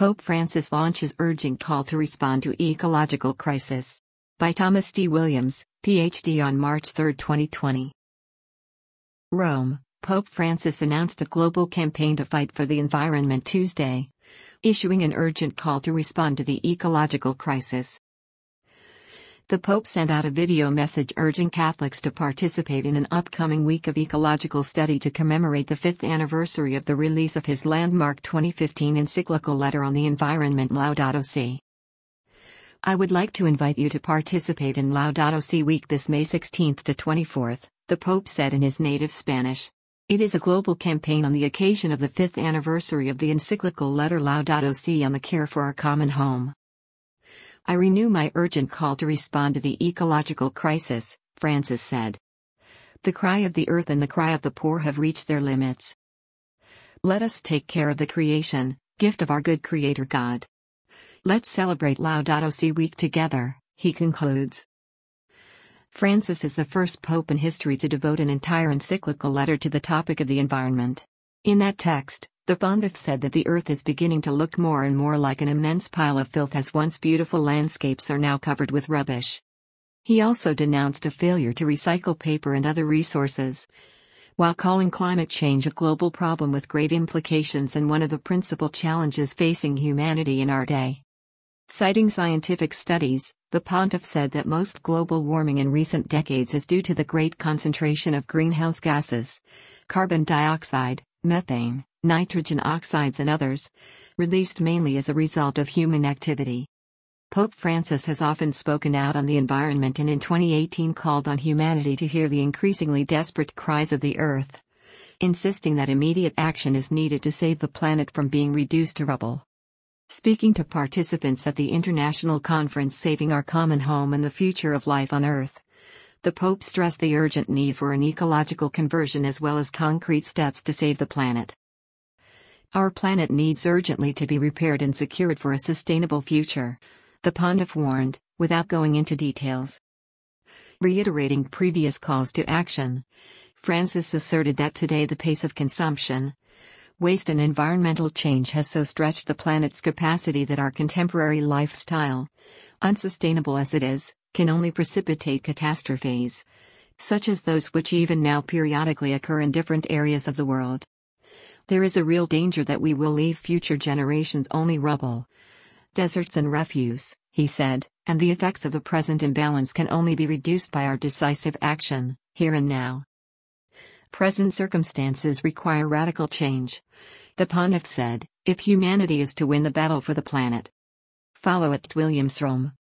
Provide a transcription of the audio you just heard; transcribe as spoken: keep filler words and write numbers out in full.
Pope Francis launches urgent call to respond to ecological crisis. By Thomas D. Williams, P H D on March third, twenty twenty. Rome, Pope Francis announced a global campaign to fight for the environment Tuesday, issuing an urgent call to respond to the ecological crisis. The Pope sent out a video message urging Catholics to participate in an upcoming week of ecological study to commemorate the fifth anniversary of the release of his landmark twenty fifteen encyclical letter on the environment Laudato Si. I would like to invite you to participate in Laudato Si Week this May sixteenth to twenty-fourth, the Pope said in his native Spanish. It is a global campaign on the occasion of the fifth anniversary of the encyclical letter Laudato Si on the care for our common home. I renew my urgent call to respond to the ecological crisis, Francis said. The cry of the earth and the cry of the poor have reached their limits. Let us take care of the creation, gift of our good Creator God. Let's celebrate Laudato Si Week together, he concludes. Francis is the first pope in history to devote an entire encyclical letter to the topic of the environment. In that text, the pontiff said that the earth is beginning to look more and more like an immense pile of filth as once beautiful landscapes are now covered with rubbish. He also denounced a failure to recycle paper and other resources, while calling climate change a global problem with grave implications and one of the principal challenges facing humanity in our day. Citing scientific studies, the pontiff said that most global warming in recent decades is due to the great concentration of greenhouse gases, carbon dioxide, methane, nitrogen oxides and others, released mainly as a result of human activity. Pope Francis has often spoken out on the environment and in twenty eighteen called on humanity to hear the increasingly desperate cries of the earth, insisting that immediate action is needed to save the planet from being reduced to rubble. Speaking to participants at the international conference Saving Our Common Home and the Future of Life on Earth, the Pope stressed the urgent need for an ecological conversion as well as concrete steps to save the planet. Our planet needs urgently to be repaired and secured for a sustainable future, the pontiff warned, without going into details. Reiterating previous calls to action, Francis asserted that today the pace of consumption, waste and environmental change has so stretched the planet's capacity that our contemporary lifestyle, unsustainable as it is, can only precipitate catastrophes, such as those which even now periodically occur in different areas of the world. There is a real danger that we will leave future generations only rubble, deserts and refuse, he said, and the effects of the present imbalance can only be reduced by our decisive action, here and now. Present circumstances require radical change, the pontiff said, if humanity is to win the battle for the planet. Follow at Williams Rome.